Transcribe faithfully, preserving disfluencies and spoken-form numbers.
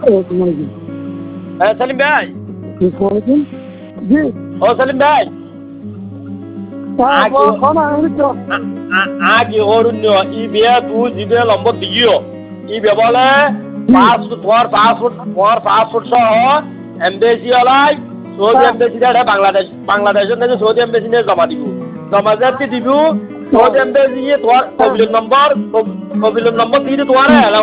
হ্যাঁ সেলিম ভাই জি ও সেলিম ভাই হ্যাঁ কোন আমি তো আগে অরণ্য ই বিয়া তুই জিবে লম্ব দিও ই বেবলে পাঁচ তোমার পাসপোর্ট তোমার পাসপোর্ট সহ এমবেসি ওলাই সৌদি এমবেসি এটা বাংলাদেশ বাংলাদেশের নাকি সৌদি এমবেসি নিয়ে জমা দিব জমা যাতে দিব সৌদি এমবেসি তোমার কবিলের নম্বর কবিলের নম্বর দিয়ে তোমার